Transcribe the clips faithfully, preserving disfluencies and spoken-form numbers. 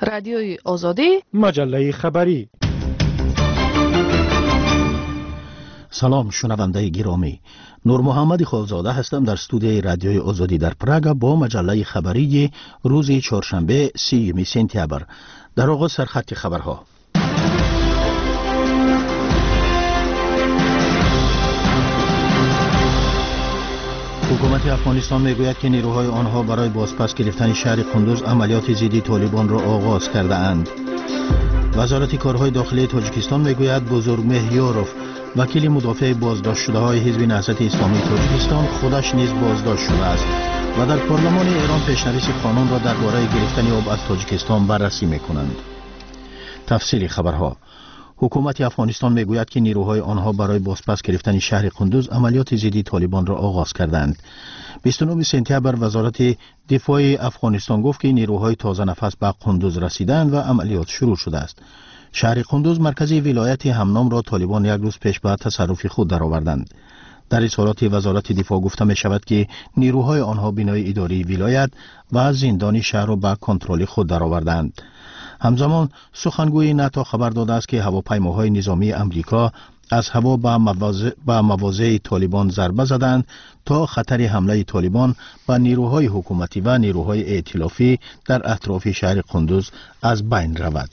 رادیوی آزادی، مجله خبری. سلام شنونده گرامی، نور محمد خالزاده هستم در استودیوی رادیوی آزادی در پراگ با مجله خبری روز چهارشنبه سیوم سپتامبر. در آغاز سرخط خبرها. حکومت افغانستان میگوید که نیروهای آنها برای بازپس گرفتن شهر قندوز عملیات ضد طالبان را آغاز کرده اند. وزارت کارهای داخلی تاجیکستان میگوید بزرگ مهیاروف، وکیل مدافع بازداشت شده های حزب نهضت اسلامی تاجیکستان، خودش نیز بازداشت شده است و در پارلمان ایران پیشنویس قانون را درباره گرفتن آب از تاجیکستان بررسی میکنند. تفصیل خبرها. حکومت افغانستان میگوید که نیروهای آنها برای بازپس گرفتن شهر قندوز عملیات ضد طالبان را آغاز کردند. بیست و نهم سپتامبر وزارت دفاع افغانستان گفت که نیروهای تازه نفس به قندوز رسیدند و عملیات شروع شده است. شهر قندوز مرکزی ولایت همنام را طالبان یک روز پیش به تصرف خود درآوردند. در اظهارات وزارت دفاع گفته می شود که نیروهای آنها بنای اداری ولایت و زندان شهر را به کنترل خود درآوردند. همزمان سخنگوی ناتو خبر داده است که هواپیماهای نظامی امریکا از هوا به مواضع به مواضع طالبان ضربه زدند تا خطر حمله طالبان به نیروهای حکومتی و نیروهای ائتلافی در اطراف شهر قندوز از بین رود.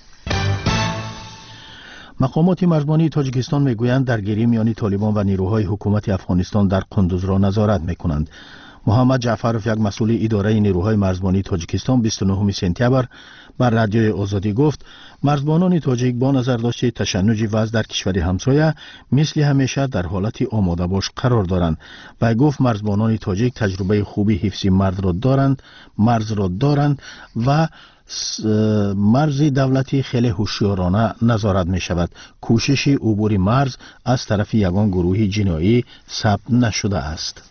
مقامات مرزبانی تاجیکستان میگویند درگیری میان طالبان و نیروهای حکومت افغانستان در قندوز را نظارت میکنند. محمد جعفرов، یک مسئول اداره نیروهای مرزبانی تاجیکستان، بیست و نهم سپتامبر بر رادیوی آزادی گفت مرزبانان تاجیک با نظر داشته تشنج وضع در کشور همسایه مثل همیشه در حالت آماده باش قرار دارند و گفت مرزبانان تاجیک تجربه خوبی حفظ مرز را دارند مرز را دارند و مرز دولتی خیلی هوشیارانه نظارت می شود. کوشش عبور مرز از طرف یگان گروه جنایی ثبت نشده است.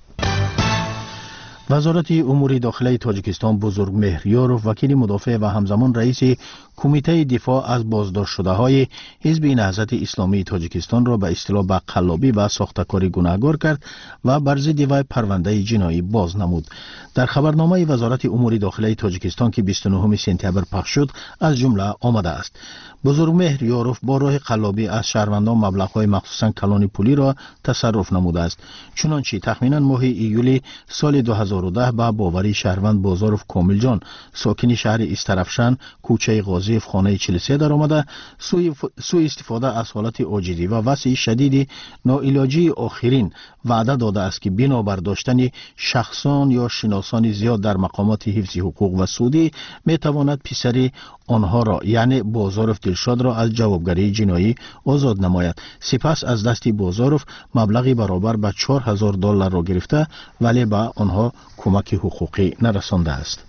وزارت امور داخلی تاجیکستان بزرگ مهریاروف، وکیل مدافع و همزمان رئیس کمیته دفاع از بازداشت شده های حزب نهضت اسلامی تاجیکستان را به اصطلاح به قلابی و ساختکاری گناهکار کرد و بر ضد وی پرونده جنایی باز نمود. در خبرنامه وزارت امور داخلی تاجیکستان که بیست و نهم سپتامبر پخش شد از جمله آمده است: بزرگ مهریاروف با راه قلابی از شهروندان مبلغ‌های مخصوصاً کلان پولی را تصرف نموده است. چنانچه تخمیناً ماه ایول سال دو هزار و ده با باوری شهروند بازاروف کامل جان، ساکن شهر استرفشن، کوچه غازی خانه چهل و سه در آمده، سوء استفاده از حالت عاجزی و وضع شدید ناعلاجی آخرین وعده داده است که بنابر داشتن شخصان یا شناسان زیاد در مقامات حفظ حقوق و سودی می تواند پسر آنها را یعنی بازاروف دلشاد را از جوابگری جنایی آزاد نماید. سپس از دست بازاروف مبلغی برابر به چهار هزار دلار را گرفته ولی به آنها کمک حقوقی نرسانده است.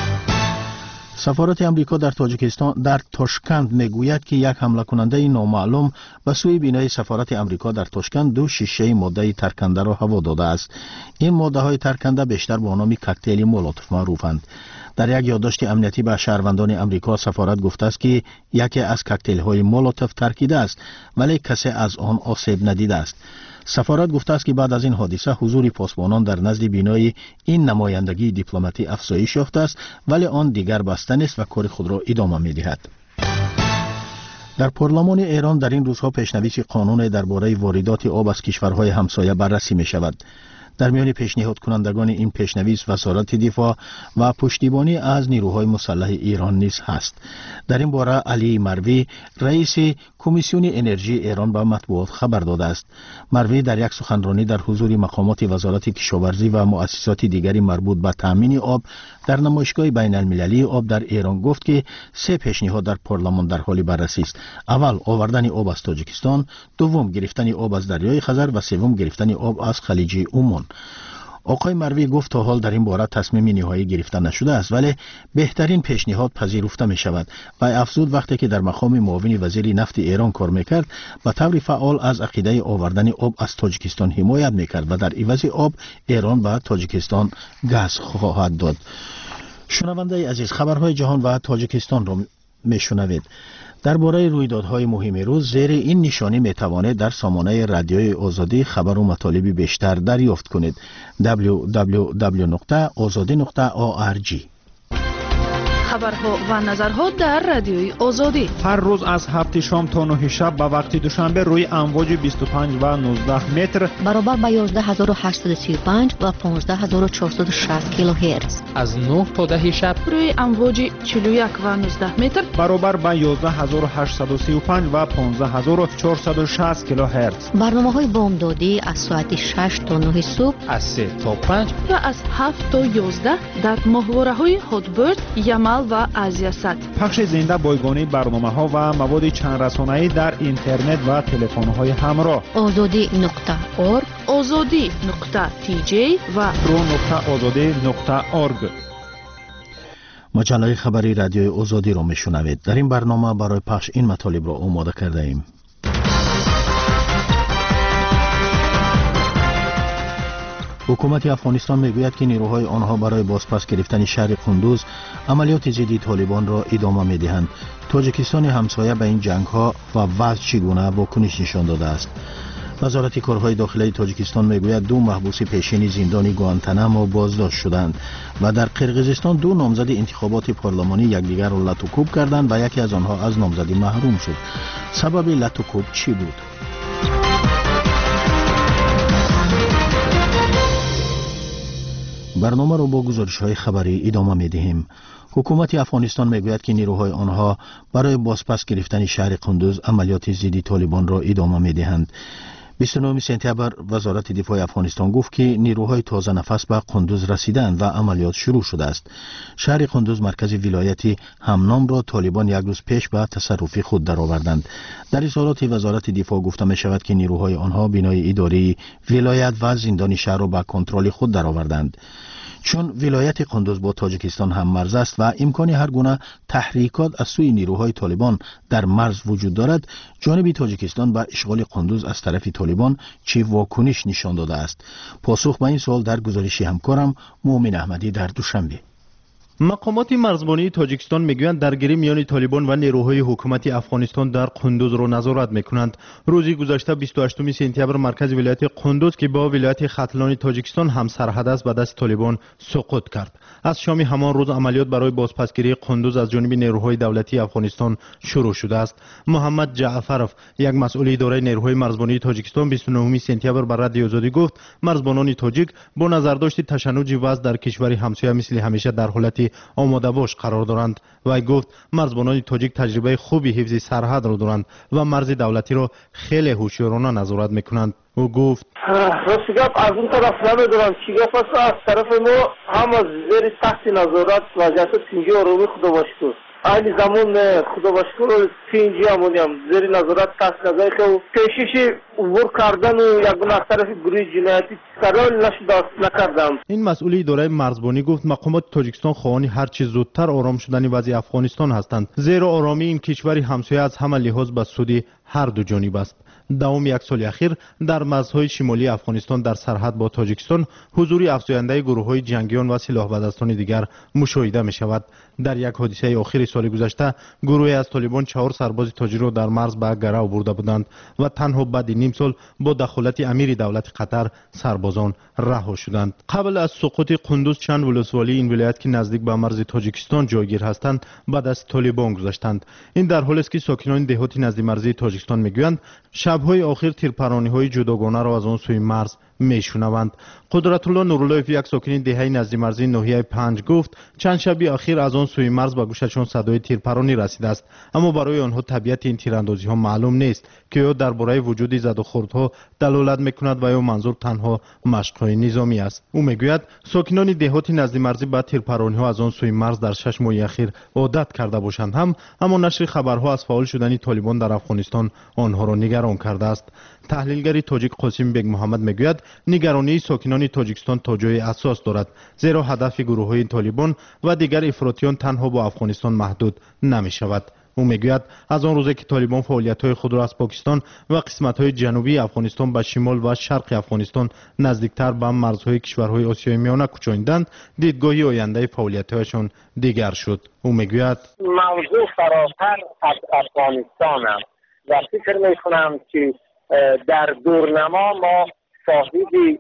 سفارت امریکا در تاجیکستان در تاشکند میگوید که یک حمله کننده نامعلوم به سوی بینای سفارت امریکا در تاشکند دو شیشه ماده ترکنده را هوا داده است. این ماده های ترکنده بیشتر با نام کوکتل مولوتوف معروفند. در یک یادداشت امنیتی به شهروندان امریکا سفارت گفته است که یکی از کوکتل های مولوتوف ترکیده است ولی کسی از آن آسیب ندیده است. سفارت گفته است که بعد از این حادثه حضور پاسبانان در نزد بینای این نمایندگی دیپلماتی افزایش یافته است ولی آن دیگر بسته نیست و کار خود را ادامه می‌دهد. در پارلمان ایران در این روزها پیشنویس قانون درباره واردات آب از کشورهای همسایه بررسی می‌شود. در میان پیشنهاد کنندگان این پیشنویس وزارت دفاع و پشتیبانی از نیروهای مسلح ایران نیز هست. در این باره علی مروی، رئیس کمیسیون انرژی ایران به مطبوعات خبر داده است. مروی در یک سخنرانی در حضور مقامات وزارت کشاورزی و مؤسسات دیگری مربوط به تامین آب در نمایشگاه بین المللی آب در ایران گفت که سه پیشنهاد در پارلمان در حال بررسی است. اول آوردن آب از تاجیکستان، دوم گرفتن آب از دریای خزر و سوم گرفتن آب از خلیج عمان. آقای مروی گفت تا حال در این باره تصمیم نهایی گرفته نشده است ولی بهترین پیشنهاد پذیرفته می شود و افزود وقتی که در مقام معاون وزیر نفت ایران کار میکرد به طور فعال از عقیده آوردن آب از تاجیکستان حمایت میکرد و در عوض آب ایران و تاجیکستان گاز خواهد داد. شنونده عزیز، خبرهای جهان و تاجیکستان را میشنوید. درباره رویدادهای مهم روز زیر این نشانی میتوانید در سامانه رادیوی آزادی خبر و مطالب بیشتر دریافت کنید. دبلیو دبلیو دبلیو نقطه آزادی نقطه او آر جی. خبرها و نظرها در رادیوی آزادی. هر روز از هفت شام تا نه شب به وقت دوشنبه روی امواج بیست و پنج و نوزده متر برابر با یازده هزار و هشتصد و سی و پنج و پانزده هزار و چهارصد و شصت کیلوهرتز. از نه تا ده شب روی امواج چهل و یک و نوزده متر برابر با یازده هزار و هشتصد و سی و پنج و پانزده هزار و چهارصد و شصت کیلوهرتز. برنامه‌های بامدادی از ساعت شش تا نه صبح، از سه تا پنج و از هفت تا یازده در ماهواره‌های هاتبرد، یمل و آزیاست. پخش زنده بایگانی برنامه‌ها و مواد چند رسانه‌ای در اینترنت و تلفن‌های همراه. آزادی نقطه اورگ، آزادی نقطه تی جی و رو نقطه آزادی نقطه اورگ. مجله خبری رادیوی آزادی را میشنوید. در این برنامه برای پخش این مطالب را آماده کرده ایم. حکومت افغانستان میگوید که نیروهای آنها برای بازپس گرفتن شهر قندوز عملیات ضد طالبان را ادامه میدهند. تاجیکستان همسایه به این جنگ ها و وضع چگونه واکنش نشان داده است. وزارت کارهای داخلی تاجیکستان میگوید دو محبوس پیشین زندان گوانتانامو بازداشت شدند و در قرقیزستان دو نامزد انتخابات پارلمانی یکدیگر را لط و کوب کردند و یکی از آنها از نامزدی محروم شد. سبب لط و کوب چی بود؟ برنامه را با گزارش‌های خبری ادامه می‌دهیم. حکومت افغانستان میگوید که نیروهای آنها برای بازپس گرفتن شهر قندوز عملیات ضد طالبان را ادامه می‌دهند. بیست و نه سپتامبر وزارت دفاع افغانستان گفت که نیروهای تازه نفس به قندوز رسیدند و عملیات شروع شده است. شهر قندوز مرکز ولایتی همنام را طالبان یک روز پیش به تصرف خود درآوردند. در اظهارات وزارت دفاع گفته می شود که نیروهای آنها بنای اداری ولایت و زندان شهر را به کنترل خود درآوردند. چون ولایت قندوز با تاجیکستان هم مرز است و امکان هر گونه تحریکات از سوی نیروهای طالبان در مرز وجود دارد، جانب تاجیکستان به اشغال قندوز از طرف طالبان چه واکنش نشان داده است؟ پاسخ به این سوال در گزارش همکارم مومن احمدی در دوشنبه. مقامات مرزبانی تاجیکستان میگویند درگیری میان طالبان و نیروهای حکومت افغانستان در قندوز را نظارت میکنند. روزی گذشته بیست و هشتم سپتامبر مرکز ولایت قندوز که با ولایت ختلان تاجیکستان هم سرحد است به دست طالبان سقوط کرد. از شام همان روز عملیات برای بازپسگیری قندوز از جانب نیروهای دولتی افغانستان شروع شده است. محمد جعفرов یک مسئول اداره نیروهای مرزبانی تاجیکستان بیست و نه سپتامبر بر رادیو آزادی گفت مرزبانان تاجیک با نظرداشت تشنج وضع در کشور همسایه مثل همیشه در حالت آماده باش قرار دارند و گفت مرزبانان تاجیک تجربه خوبی حفظ سرحد را دارند و مرز دولتی را خیلی هوشیارانه نظارت میکنند. او گفت راستی گپ از اون طرف نمیدونم چی گپ است. از طرف ما هم از زیر تحت نظارت وضعیت سینجی آرامی خدا باشکر این زمان خدا باشکر سینجی همونی هم زیر نظارت تحت نظر که پیشش عبور کردن و یک گونه از طرف گروه جنایتی قرار نشد نکردم. این مسئول اداره مرزبانی گفت مقامات تاجیکستان خواهان هر چه زودتر آرام شدن وضع افغانستان هستند، زیرا آرامی این کشور همسایه از همه لحاظ به سود هر دو جانب است. دوام یک سال اخیر در مرزهای شمالی افغانستان در سرحد با تاجیکستان حضور افزاینده گروه‌های جنگیان و سلاح بدستان دیگر مشاهده می شود. در یک حادثه آخر سال گذشته گروهی از طالبان چهار سرباز تاجیک را در مرز به گرو برده بودند و تنها بعد نیم سال با دخالت امیر دولت قطر سربازان رها شدند. قبل از سقوط قندوز چند ولسوالی این ولایت که نزدیک به مرز تاجیکستان جایگیر هستند بعد از طالبان گذشتند. این در حالی است که ساکنان دهات نزدیک مرزی تاجیکستان میگویند شب‌های آخر تیرپرانی‌های جداگانه را از آن سوی مرز میشنوند. قدرت الله نوراللهی یک ساکن دهه نزدیک مرزی ناحیه پنج گفت چند شبی اخیر از آن سوی مرز به گوششان صدای تیرپرانی رسیده است، اما برای آنها طبیعت این تیراندازی ها معلوم نیست که یا درباره وجود زد و خوردها دلالت میکند و یا منظور تنها مشق‌های نظامی است. او میگوید ساکنان دهات نزدیک مرزی با تیرپرانی ها از آن سوی مرز در شش ماه اخیر عادت کرده باشند هم اما نشر خبرها از فعال شدن طالبان در افغانستان آنها را نگران کرده است. تحلیلگر تاجیک قاسم بیگ محمد میگوید نگرانی ساکنان تاجیکستان تا جای اساس دارد، زیرا هدف گروه‌های طالبان و دیگر افراطیان تنها با افغانستان محدود نمی شود. او میگوید از آن روزی که طالبان فعالیت‌های خود را از پاکستان و قسمت‌های جنوبی افغانستان به شمال و شرق افغانستان نزدیکتر به مرزهای کشورهای آسیای میانه کوچاندند، دیدگاهی آینده فعالیت‌هایشان دیگر شد. او میگوید موضوع فراتر از افغانستان است و فکر می‌کنم که در دورنما ما صاحب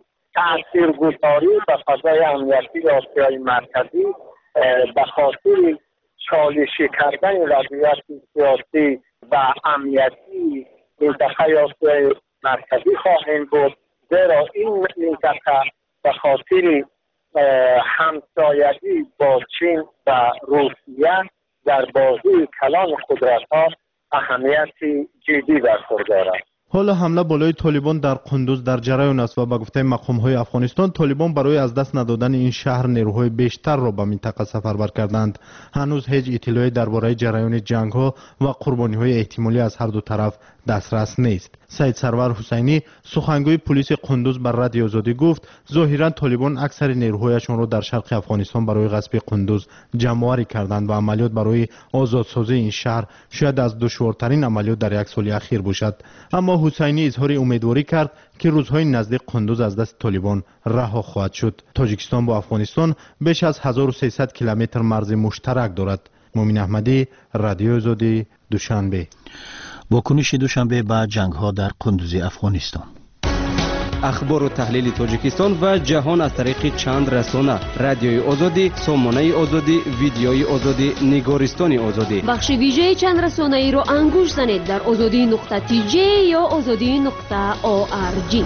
تاثیرگذاری به فضای امنیتی آسیای مرکزی به خاطر چالشی کردن وضعیت سیاسی و امنیتی منطقه آسیای مرکزی خواهیم بود، زیرا این منطقه به خاطر همسایگی با چین و روسیه در بازی کلان قدرت‌ها اهمیت جدی برخوردارد. حالا حمله بالای طالبان در قندوز در جریان است و به گفته مقام‌های افغانستان طالبان برای از دست ندادن این شهر نیروهای بیشتر را به منطقه سفربر کردند. هنوز هیچ اطلاعی درباره جریان جنگ‌ها و قربانی‌های احتمالی از هر دو طرف دسترس نیست. سید سرور حسینی سخنگوی پلیس قندوز بر رادیو آزادی گفت ظاهراً طالبان اکثر نیروهایشان را در شرق افغانستان برای غصب قندوز جمع‌آوری کردند و عملیات برای آزادسازی این شهر شاید از دشوارترین عملیات در یک سال اخیر باشد. اما حسینی اظهار امیدواری کرد که روزهای نزدیک قندوز از دست طالبان رها خواهد شد. تاجیکستان با افغانستان بیش از هزار و سیصد کیلومتر مرز مشترک دارد. مومن احمدی، رادیو آزادی، دوشنبه. واکنش دوشنبه به جنگ‌ها در قندوز افغانستان. اخبار و تحلیل تاجیکستان و جهان از طریق چند رسانه: رادیوی آزادی، سامانه آزادی، ویدیوی آزادی، نگارستان آزادی. بخش ویژه چند رسانه ای را انگوش زنید در آزادی نقطه تی جی یا آزادی نقطه او آر جی.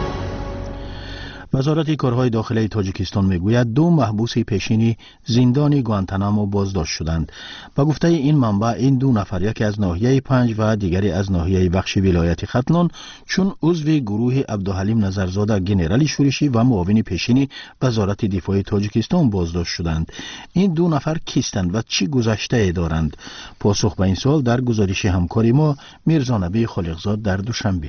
وزارت کارهای داخلی تاجیکستان میگوید دو محبوس پیشینی زندان گوانتانامو بازداشت شدند. با گفته این منبع این دو نفر، یکی از ناحیه پنج و دیگری از ناحیه بخش ولایت ختلان، چون عضو گروه عبدالحلیم نظرزاده گنرال شورشی و معاون پیشینی وزارت دفاع تاجیکستان بازداشت شدند. این دو نفر کیستند و چی گذشته دارند؟ پاسخ به این سوال در گزارش همکاری ما میرزا نبی خالقزاد در دوشنبه.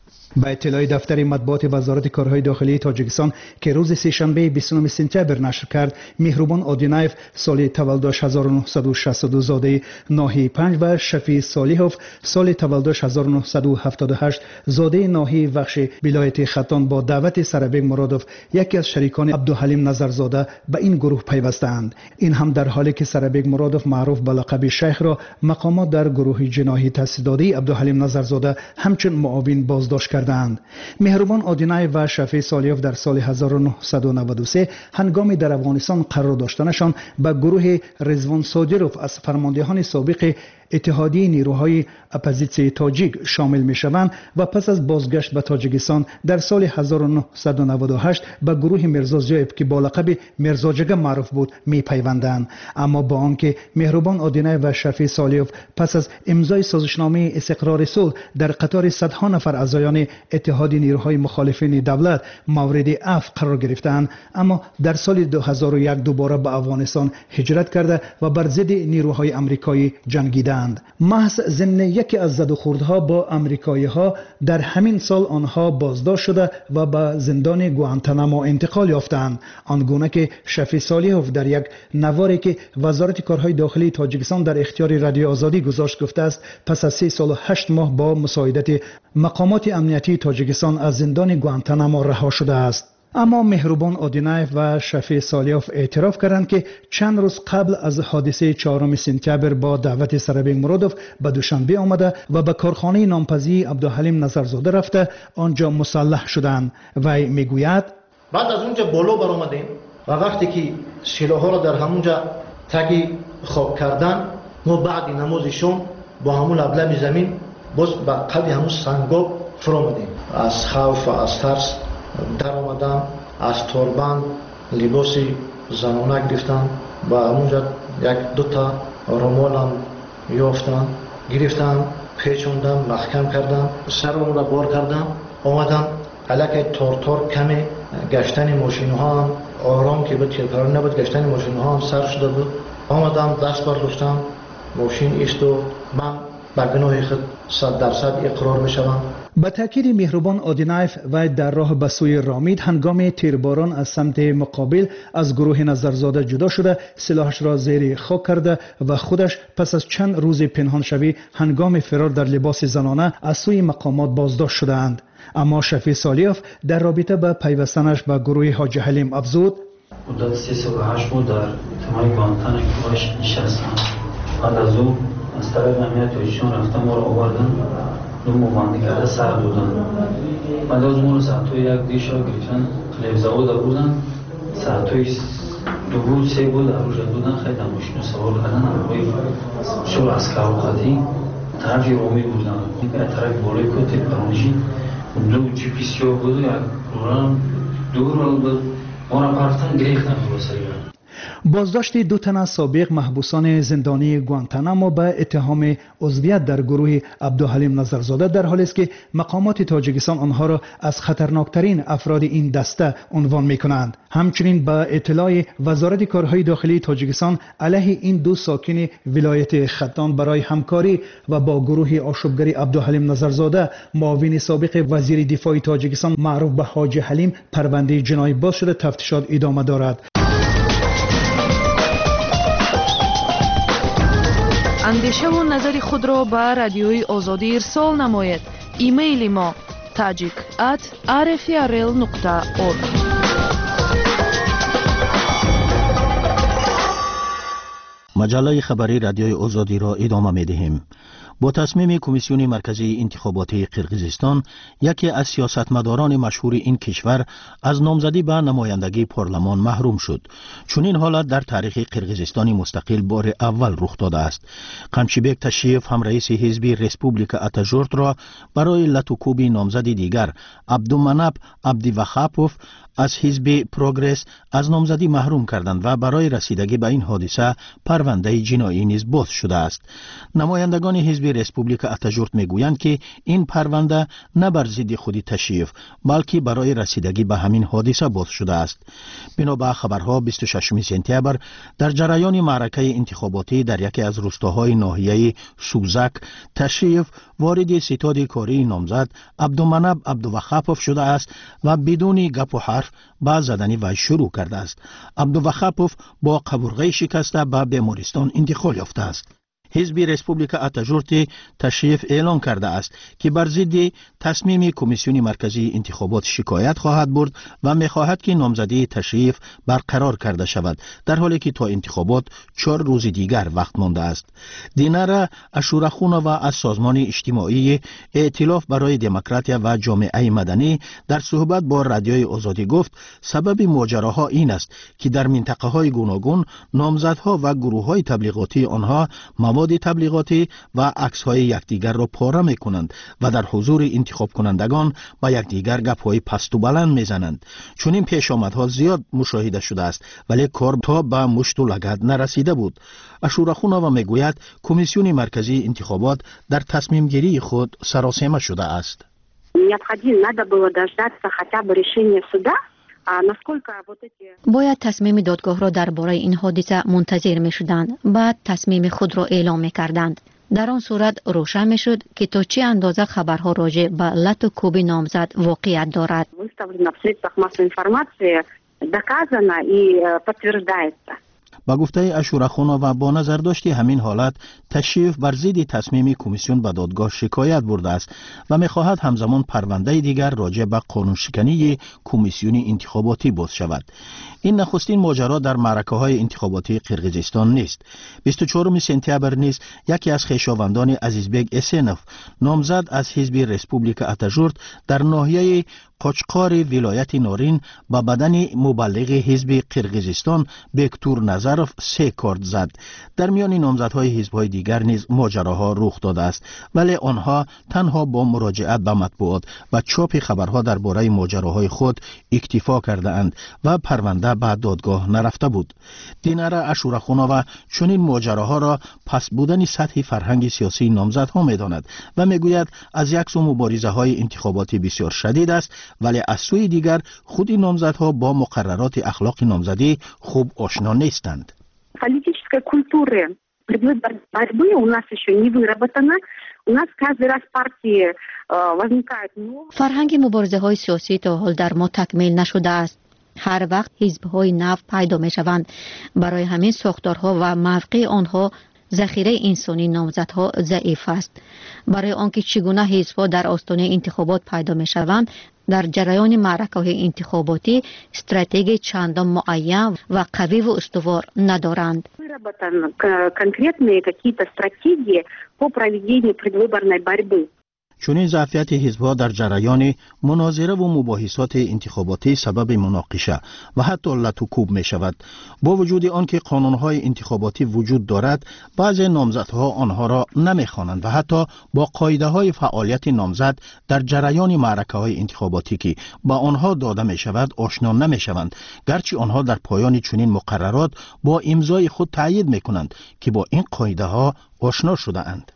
با اطلاع دفتر مطبوعات وزارت کارهای داخلی تاجیکستان که روز سه‌شنبه بیست و نه سپتامبر نشر کرد، مهربان آدینایف سال تولدش هزار و نهصد و شصت و دو زاده ناحیه پنج و شفیع صالحوف سال تولدش هزار و نهصد و هفتاد و هشت زاده ناحیه بخش ولایت ختلان با دعوت سربگ مرادوف، یکی از شریکان عبدالحلیم نظرزاده، به این گروه پیوستند. این هم در حالی که سربگ مرادوف معروف به لقب شیخ را مقامات در گروه جناحی تأسیس داده عبدالحلیم نظرزاده همچون معاون بازداشت کردند. مهربان آدینای و شفیع صالحوف در سال هزار و نهصد و نود و سه هنگامی در افغانستان قرار داشتنشان به گروه رضوان صادروف از فرماندهان سابق اتحادیه نیروهای اپوزیسیون تاجیک شامل می شوند و پس از بازگشت به تاجیکستان در سال هزار و نهصد و نود و هشت به گروه میرزا زیایف که با لقب میرزا جگه معروف بود می پیوندند. اما با آنکه مهربان آدینای و شفیع صالحوف پس از امضای سازشنامه استقرار صلح در قطار صدها نفر اعضایان اتحاد نیروهای مخالفین دولت مورد عفو قرار گرفتند، اما در سال دو هزار و یک دوباره به افغانستان هجرت کرده و بر ضد نیروهای آمریکایی جنگیدند. محض ضمن یکی از زد و خوردها با آمریکایی ها در همین سال آنها بازداشت شده و به زندان گوانتانامو انتقال یافتند، آنگونه که شفیع صالحوف در یک نواری که وزارت کارهای داخلی تاجیکستان در اختیار رادیو آزادی گذاشت گفته است پس از سه سال و هشت ماه با مساعدت مقامات امنیتی تاجیکستان از زندان گوانتانامو رها شده است. اما مهربان آدینایف و شفیع صالحوف اعتراف کردند که چند روز قبل از حادثه چهارم سپتامبر با دعوت سربگ مرادوف به دوشنبه آمده و به کارخانه نامپذیر عبدالحلیم نظرزاده رفته آنجا مسلح شدند. وی میگوید بعد از اونجا بالا برآمدیم و وقتی که سلاح‌ها را در همونجا تگی خواب کردن، ما بعد نماز شام با همون لبلب زمین باز به قلب همون سنگاب فرآمدیم. از خوف و از ترس در آمدم، از توربند لباسی زنانه گرفتم و همونجا یک دوتا رومالم یافتم، گرفتم، پیچوندم، محکم کردم، سرم را بار کردم، آمدم علاقه تار تار کمی گشتن ماشین ها هم آرام که بود، چیرکار نبود، گشتن ماشین ها هم سر شده بود. آمدم دست برداشتم، ماشین ایستو، من به گناه خود صد درصد اقرار می شوم. با تاکید مهربان آدینایف و در راه به سوی رامید هنگام تیرباران از سمت مقابل از گروه نظرزاده جدا شده سلاحش را زیر خاک کرده و خودش پس از چند روز پنهان شوی هنگام فرار در لباس زنانه از سوی مقامات بازداشت شدند. اما شفیع صالحوف در رابطه با پیوستنش به گروه حاجی حلیم افزود: مدت سه سال و هشت ماه در تمام گوانتانامو باش نشستم. بعد از او از طرف امنیت تاجیکستان رفتم، ما رو آوردن دو مواندی کرده سر بودن. بعد از ما رو ساعتوی یک دیش را گرفتن خلیب زود بودن، ساعتوی دو بود سه بود در روز بودن خیلی در ماشین سوار کردن روی سور اسکر خطی طرف رومی بودن یک طرف بالای کت پرونجی دو جی پی سی بود یک روران دور بود ما را پرفتن گریختن رو سریع. بازداشت دو تن از سابق محبوسان زندانی گوانتانامو به اتهام عضویت در گروه عبدالحلیم نظرزاده در حالی است که مقامات تاجیکستان آنها را از خطرناکترین افراد این دسته عنوان می کنند. همچنین به اطلاع وزارت کارهای داخلی تاجیکستان علیه این دو ساکن ولایت ختان برای همکاری و با گروه آشوبگری عبدالحلیم نظرزاده معاون سابق وزیر دفاع تاجیکستان معروف به حاجی حلیم پرونده جنایی باز شده تفتیشات ادامه دارد. اندیشه و نظر خود را به رادیوی آزادی ارسال نماید. ایمیل ما tajik at r f r l نقطه org. مجله خبری رادیوی آزادی را ادامه می دهیم. با تصمیم کمیسیون مرکزی انتخاباتی قرقیزستان، یکی از سیاستمداران مشهور این کشور از نامزدی به نمایندگی پارلمان محروم شد. چون این حالت در تاریخ قرقیزستان مستقل بار اول رخ داده است. قمشیبک تشیف هم رئیس حزب رسپوبلیک اتاجورت را برای لطوکوب نامزد دیگر عبدالمناب عبدیوخاپوف از حزب پروگرس از نامزدی محروم کردند و برای رسیدگی به این حادثه پرونده جنایی نیز باز شده است. نمایندگان حزب رسپوبلیک اتاجورت میگویند که این پرونده نه بر ضد خود تشیف بلکه برای رسیدگی به همین حادثه باز شده است. بنابر خبرها بیست و ششم سپتامبر در جریان معرکه انتخاباتی در یکی از روستاهای ناحیه سوزک تشیف وارد ستاد کاری نامزد عبدالمناب عبدوخاپوف شده است و بدون گپ و حرف با زدن وی شروع کرده است. عبدوخاپوف با قبرغه شکسته به بیمارستان انتقال یافته است. حزب رسپوبلیک اتاجورت تشریف اعلام کرده است که بر ضد تصمیم کمیسیون مرکزی انتخابات شکایت خواهد برد و می‌خواهد که نامزدی تشریف برقرار کرده شود، در حالی که تا انتخابات چهار روز دیگر وقت مانده است. دینارا اشورخونا و از سازمان اجتماعی ائتلاف برای دموکراتیا و جامعه مدنی در صحبت با رادیوی آزادی گفت سبب ماجراها این است که در منطقه‌های گوناگون نامزدها و گروه‌های تبلیغاتی آنها مواد تبلیغاتی و عکس‌های یکدیگر را پاره می‌کنند و در حضور انتخاب کنندگان با یکدیگر گپ‌های پست و بلند می‌زنند. چون این پیشامدها زیاد مشاهده شده است ولی کار تا به مشت و لگد نرسیده بود. اشورخونا میگوید کمیسیون مرکزی انتخابات در تصمیم گیری خود سراسیمه شده است. необходимо надо было дождаться хотя бы решения суда. باید تصمیم دادگاه را درباره این حادثه منتظر می شدند. بعد تصمیم خود را اعلام می کردند. در آن صورت روشن می شد که تا چه اندازه خبرها راجع به لط و کوب نامزد واقعیت دارد. با گفته اشورخونا و با نظر داشت همین حالت تشریف بر ضد تصمیم کمیسیون به دادگاه شکایت برده است و می‌خواهد همزمان پرونده دیگر راجع به قانون شکنی کمیسیون انتخاباتی باز شود. این نخستین ماجرا در معرکه‌های انتخاباتی قرقیزستان نیست. بیست و چهارم سپتامبر نیز یکی از خویشاوندان عزیزبگ اسنوف نامزد از حزب رسپوبلیک اتاجورت در ناحیه قاچقار ولایت نارین با بدن مبلغ حزب قرقیزستان بکتور نظرف سه کارت زد. در میان نامزدهای حزب‌های دیگر نیز ماجراها رخ داده است ولی آنها تنها با مراجعت به مطبوعات و چاپ خبرها درباره ماجراهای خود اکتفا کرده اند و پرونده به دادگاه نرفته بود. دینارا اشورخونا و چنین ماجراها را پس بودن سطح فرهنگ سیاسی نامزدها می‌داند و میگوید از یک سو مبارزه‌های انتخاباتی بسیار شدید است ولی از سوی دیگر خود نامزدها با مقررات اخلاق نامزدی خوب آشنا نیستند. Политическая культура предвыборной борьбы у нас еще не выработана. У нас каждый раз партии возникают новые. فرهنگ مبارزه های سیاسی تا حال در ما تکمیل نشده است. هر وقت حزب های نو پیدا می شوند. برای همین ساختارها و موقع آنها ذخیره انسانی نامزدها ضعیف است. برای آنکه چگونه حزب‌ها در آستانه انتخابات پیدا می‌شوند، در جریان معرکه‌های انتخاباتی استراتژی چندان معین و قوی و استوار ندارند. Выработаны конкретные какие-то стратегии по проведению предвыборной борьбы. چنین ظرفیت حزب‌ها در جریان مناظره و مباحثات انتخاباتی سبب مناقشه و حتی لط و کوب می شود. با وجود آنکه قانون‌های انتخاباتی وجود دارد، بعضی نامزدها آنها را نمی‌خوانند و حتی با قاعده‌های فعالیت نامزد در جریان معرکه‌های انتخاباتی که با آنها داده می‌شود آشنا نمی‌شوند، گرچه آنها در پایان چنین مقررات با امضای خود تایید می‌کنند که با این قاعده‌ها آشنا شده‌اند.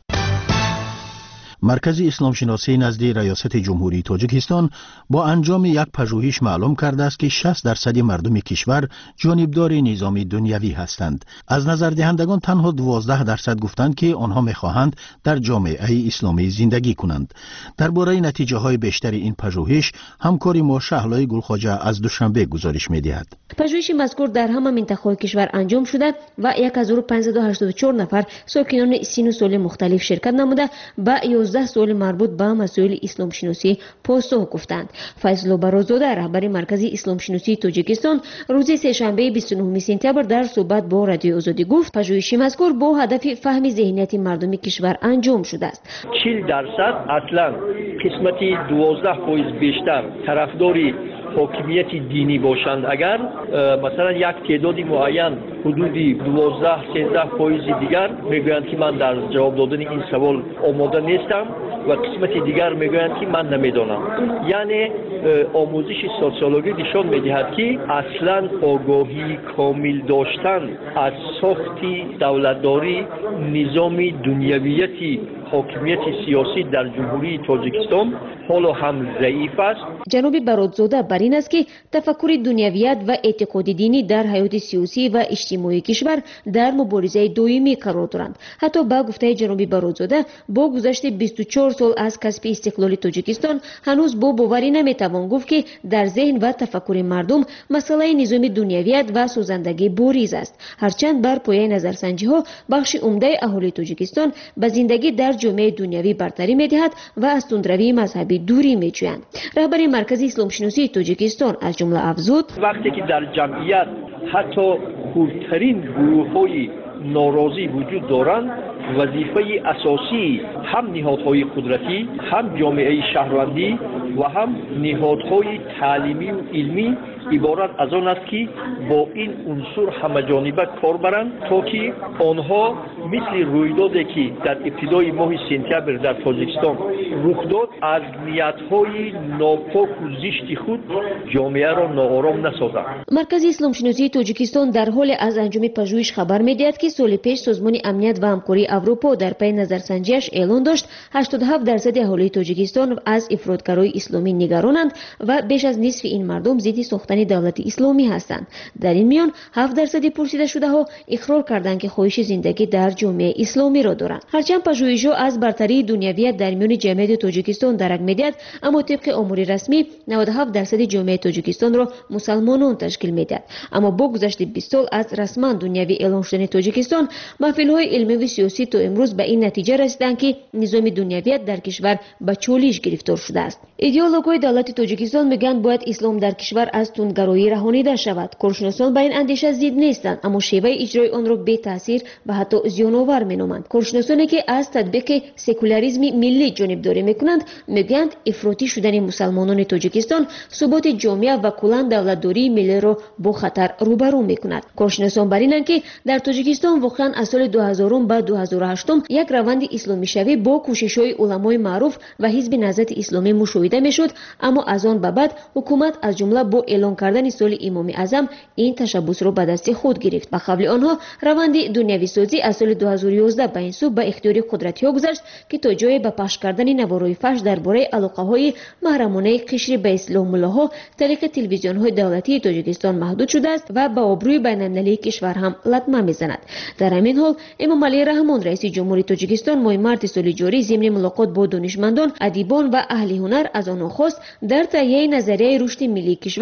مرکز اسلام شناسی نزد ریاست جمهوری تاجیکستان با انجام یک پژوهش معلوم کرده است که شصت درصد مردم کشور جانبدار نظام دنیوی هستند. از نظر دهندگان تنها دوازده درصد گفتند که آنها می‌خواهند در جامعه اسلامی زندگی کنند. درباره نتیجه های بیشتر این پژوهش همکاری ما شهلای گلخواجه از دوشنبه گزارش می‌دهد. پژوهش مذکور در همه منطقه‌های کشور انجام شده و هزار و پانصد و هشتاد و چهار نفر ساکنان سن و سال مختلف شرکت نموده با یازده سوال مربوط به مسائل اسلام شناسی پاسخ گفتند. فیصل برازاده رهبر مرکز اسلام شناسی تاجیکستان روز سه‌شنبه بیست و نهم سپتامبر در صحبت با رادیو آزادی گفت پژوهش مذکور با هدف فهم ذهنیت مردم کشور انجام شده است. چهل درصد اصلا قسمتی دوازده فیصد بیشتر طرفداری حاکمیت دینی باشند. اگر مثلا یک تعدادی معین حدودی دوازده سیزده فیصد دیگر میگویند که من در جواب دادن این سوال آماده نیستم و قسمت دیگر میگویند که من نمیدانم. یعنی آموزش سوسیولوژی نشان میدهد که اصلا آگاهی کامل داشتن از ساخت دولتداری نظام دنیویتی حاکمیت سیاسی در جمهوری تاجیکستان حالا هم ضعیف است. جناب برادزاده بر این است که تفکر دنیویت و اعتقاد دینی در حیات سیاسی و اجتماعی کشور در مبارزه دائمی قرار دارند. حتی با گفته جناب برادزاده با گذشت بیست و چهار سال از کسب استقلال تاجیکستان هنوز با باوری نمیتوان گفت که در ذهن و تفکر مردم مسئله نظام دنیویت و سازندگی بوریز است. هرچند بر پایه نظرسنجی ها بخش عمده اهالی تاجیکستان به زندگی در جامعه دنیوی برتری می‌دهد و از تندروی مذهبی دوری می‌جویند. رهبر مرکز اسلام شناسی تاجیکستان از جمله افزود وقتی که در جمعیت حتی خردترین گروه‌های ناراضی وجود دارند، وظیفه اساسی هم نهادهای قدرتی، هم جامعه شهروندی و هم نهادهای تعلیمی و علمی عبارت از آن است که با این عنصر همه‌جانبه کار برند تا که آنها مثل رویدادی که در ابتدای ماه سپتامبر در تاجیکستان رخ داد از نیت‌های ناپاک و زشت خود جامعه را ناآرام نسازند. مرکز اسلام شناسی تاجیکستان در حال از انجام پژوهش خبر می‌دهد که سال پیش سازمان امنیت و همکاری اروپا در پی نظرسنجیش اعلان داشت هشتاد و هفت درصد اهالی تاجیکستان از افراطگرای اسلامی نگرانند و بیش از نصف این مردم ضد ساختن دولت اسلامی هستند. در این میان هفت درصد پرسیده شده ها اقرار کردند که خواهش زندگی در جامعه اسلامی را دارند. هرچند پژوهش‌ها از برتری دنیویت در میان جامعه تاجیکستان درک می‌دهد، اما طبق امور رسمی نود و هفت درصد جامعه تاجیکستان را مسلمانان تشکیل می‌دهد. اما با گذشت بیست سال از رسما دنیوی اعلان شدن تاجیکستان، محفل‌های علمی و سیاسی تا امروز به این نتیجه رسیدند که نظام دنیویت در کشور به چالش گرفتار شده است. ایدئولوژهای دولت تاجیکستان میگن باید اسلام در کشور از تندگرایی رهانیده شود. کارشناسان به این اندیشه ضد نیستند، اما شیوه اجرای آن را بی تاثیر و حتی زیان‌آور مینامند. کارشناسانی که از تطبیق سکولاریسم ملی جانبداری میکنند میگویند افراطی شدن مسلمانان تاجیکستان ثبات جامعه و کلاً دولتداری ملی را با خطر روبرو میکند. کارشناسان بر اینند که در تاجیکستان واقعا از سال دو هزار به دو هزار و هشت یک روند اسلامی شوی با کوشش‌های علمای معروف و حزب نهضت اسلامی مشاهده میشد، اما از آن به بعد حکومت از جمله با اعلان کردن سال امام اعظم این تشبث را به دست خود گرفت. به قبل آنها روند دنیوی سازی از سال دو هزار و یازده به این سو به اختیار قدرت‌ها گذشت که تا جای به پخش کردن نوارهای فحش درباره علاقه‌های محرمانه قشر به اسلام ملاها طریق تلویزیون‌های دولتی تاجیکستان محدود شده است و به آبروی بین‌المللی کشور هم لطمه می‌زند. در همین حال امام علی رحمان رئیس جمهوری تاجیکستان ماه مارس سال جاری ضمن ملاقات با دانشمندان، ادیبان و اهل هنر از آنها خواست در تهیه نظریه رشد ملی کشور تا سال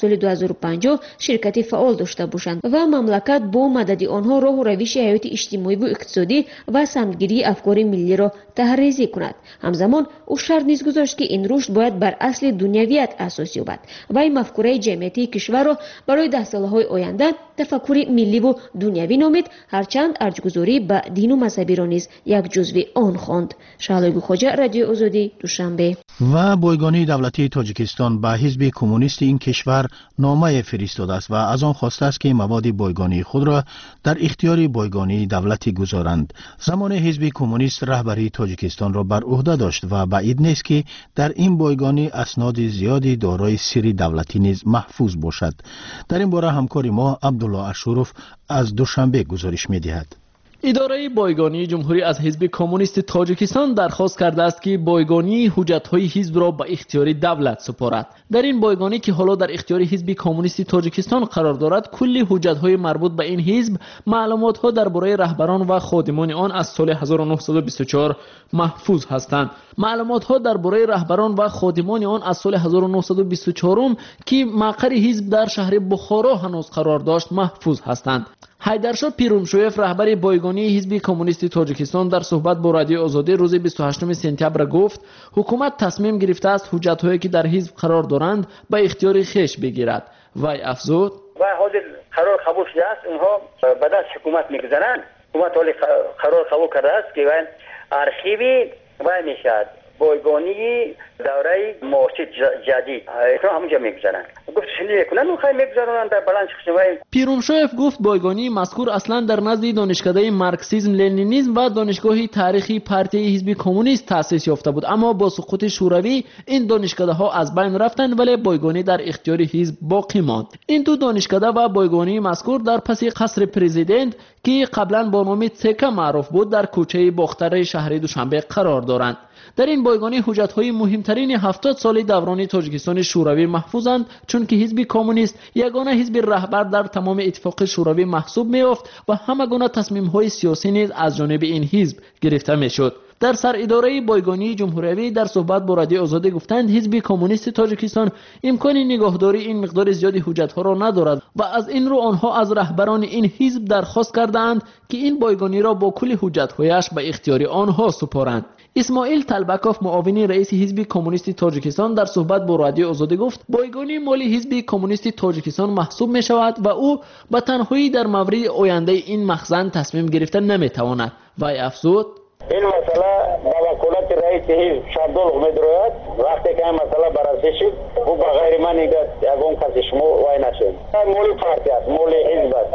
соли ду ҳазору панҷоҳ ширкати фаъол дошта бошанд ва мамлакат бо мадади онҳо роҳу равиши ҳаёти иҷтимоиву иқтисодӣ ва самтгирии афкори миллиро таҳрризӣ кунад. ҳамзамон ӯ шарт низ гузошт ки ин рушд бояд бар асли дунявият асос ёбад. вай мафкураи ҷамъиятии кишварро барои даҳсолаҳои оянда тафаккури милливу дунявӣ номид, ҳарчанд арҷгузорӣ ба дину мазҳабиро низ як ҷузви он хонд. Шаҳлои Хоҷа, Радиои Озодӣ, Душанбе. و بایگانی دولتی تاجیکستان به حزب کمونیست این کشور نامه فرستاده است و از آن خواسته است که مواد بایگانی خود را در اختیار بایگانی دولتی گذارند. زمان حزب کمونیست رهبری تاجیکستان را بر عهده داشت و بعید نیست که در این بایگانی اسناد زیادی دارای سری دولتی نیز محفوظ باشد. در این باره همکار ما عبدالله اشورف از دوشنبه گزارش می‌دهد. اداره بایگانی جمهوری از حزب کمونیست تاجیکستان درخواست کرده است که بایگانی حجت‌های حزب را به اختیار دولت سپارد. در این بایگانی که حالا در اختیار حزب کمونیست تاجیکستان قرار دارد، کلی حجت‌های مربوط به این حزب، معلومات‌ها درباره رهبران و خادمان آن از سال هزار و نهصد و بیست و چهار محفوظ هستند. معلومات‌ها درباره رهبران و خادمان آن از سال هزار و نهصد و بیست و چهار که مقر حزب در شهر بخارا هنوز قرار داشت محفوظ هستند. حیدرشاه پیرومشویف رهبر بایگانی حزب کمونیست تاجیکستان در صحبت با رادیو آزادی روز بیست و هشتم سپتامبر گفت حکومت تصمیم گرفته است حجت‌هایی که در حزب قرار دارند به اختیار خویش بگیرد. وی افزود و حاضر قرار قبول شده است، اونها به دست حکومت میگذارند. حکومت حالی قرار قبول کرده است که وی ارشیوی وی میشد بایگانی دوره معاصر جدید اینا همونجا میگذارن. گفت شنیده کنن اون خیلی میگذارن در بلند شخصی. پیرومشویف گفت بایگانی مذکور اصلا در نزد دانشکده مارکسیسم لنینیسم و دانشگاه تاریخی پارتی حزب کمونیست تأسیس یافته بود، اما با سقوط شوروی این دانشکده ها از بین رفتند ولی بایگانی در اختیار حزب باقی ماند. این دو دانشکده و بایگانی مذکور در پس قصر پرزیدنت که قبلا با نام تکه معروف بود در کوچه باختر شهر دوشنبه قرار دارند. در این بایگانی حجت‌های مهمترین هفتاد سالی دوران تاجیکستان شوروی محفوظند، چون که حزب کمونیست یگانه حزب رهبر در تمام اتفاق شوروی محسوب می‌یافت و همه گونه تصمیم‌های سیاسی نیز از جانب این حزب گرفته می‌شد. در سر اداره بایگانی جمهوری در صحبت با رادیو آزادی گفتند حزب کمونیست تاجیکستان امکان نگهداری این مقدار زیادی حجت‌ها را ندارد و از این رو آنها از رهبران این حزب درخواست کردند که این بایگانی را با کل حجت‌هایش به اختیار آنها سپارند. اسماعیل طلبکوف معاون رئیس حزب کمونیست تاجیکستان در صحبت با رادیو آزادی گفت بایگانی مالی حزب کمونیست تاجیکستان محسوب می شود و او به تنهایی در مورد آینده این مخزن تصمیم گرفتن نمی تواند. و افزود این مسئله با وکالت رئیس حزب شابدال می‌دارد. وقتی که این مسئله بررسی شد او به غیر من نگاه یگان کسی شما وای نشد. مولی پارتی است، مولی حزب است.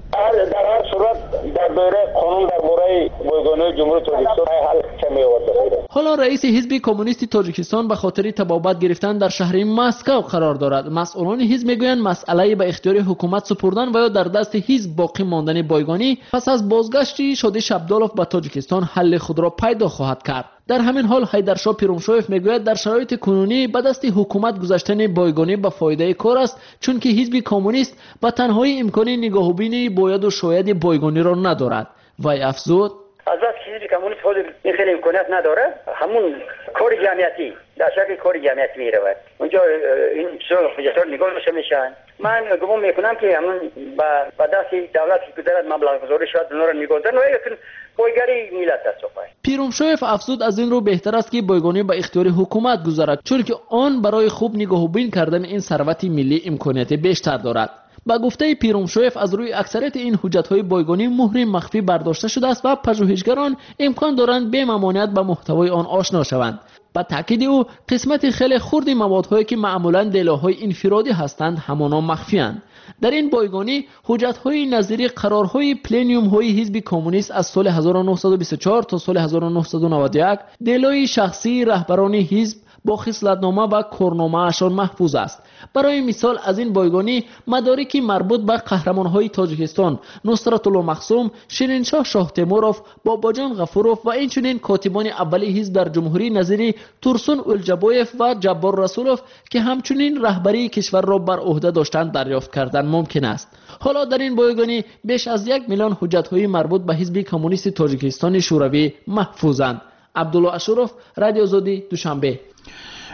در هر صورت در دوره قانون در باره بایگانی جمهوری تاجیکستان حل چه می‌آورد. حالا رئیس حزب کمونیست تاجیکستان به خاطر تبابت گرفتن در شهر مسکو قرار دارد. مسئولان حزب میگویند مسئله به اختیار حکومت سپردن و یا در دست حزب باقی ماندن بایگانی پس از بازگشت شادی شابدالوف به تاجیکستان حل خود را پیدا خواهد کرد. در همین حال حیدرشاه پیرومشویف میگوید در شرایط کنونی به دست حکومت گذاشتن بایگانی به فایده کار است، چون که حزب کمونیست به تنهایی امکان نگاهبینی باید و شاید بایگانی را ندارد. وی افزود از وقت که حزب کمونیست خود این خیلی امکانیت نداره، همون کار جمعیتی در شکل کار جمعیتی می رود. اونجا این چیزا حجت‌ها نگاه میشن. من گمان میکنم که همون با دست دولت که گذارد مبلغ گذاری شاید اونا را نگاه دارن، لیکن بایگانی ملت است. پیرومشویف افزود از این رو بهتر است که بایگانی به اختیار حکومت گذارد، چون که آن برای خوب نگاهبین کردن این ثروت ملی امکانیت بیشتر دارد. با گفته پیرومشویف از روی اکثریت این حجت‌های بایگانی مهر مخفی برداشته شده است و پژوهشگران امکان دارند به ممانعت به محتوای آن آشنا شوند. با تاکید او قسمت خیلی خرد موادهایی که معمولاً دیلاهای انفرادی هستند همانا مخفی‌اند. در این بایگانی حجت‌های نظیری قرارهای پلنیوم‌های حزب کمونیست از سال هزار و نهصد و بیست و چهار تا سال هزار و نهصد و نود و یک، دیلای شخصی رهبران حزب با خصلت‌نامه و کارنامه‌اشان محفوظ است. برای مثال از این بایگانی مدارکی مربوط به قهرمان‌های تاجیکستان نصرت الله مخصوم، شیرینشاه شاه تیموروف، باباجان غفوروف و اینچنین کاتبان اولی حزب در جمهوری نظیری تورسون اولجابویف و جبار رسولوف که همچنین رهبری کشور را بر عهده داشتند دریافت کردن ممکن است. حالا در این بایگانی بیش از یک میلیون حجت‌های مربوط به حزب کمونیست تاجیکستان شوروی محفوظند. عبدالله اشورف، رادیو آزادی، دوشنبه.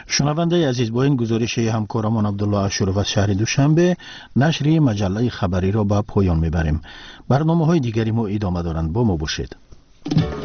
شنونده عزیز، با این گزارش همکارمان عبدالله اشرف از شهر دوشنبه نشر مجله خبری را به پایان میبریم. برنامه های دیگری ما ادامه دارند، با ما باشید.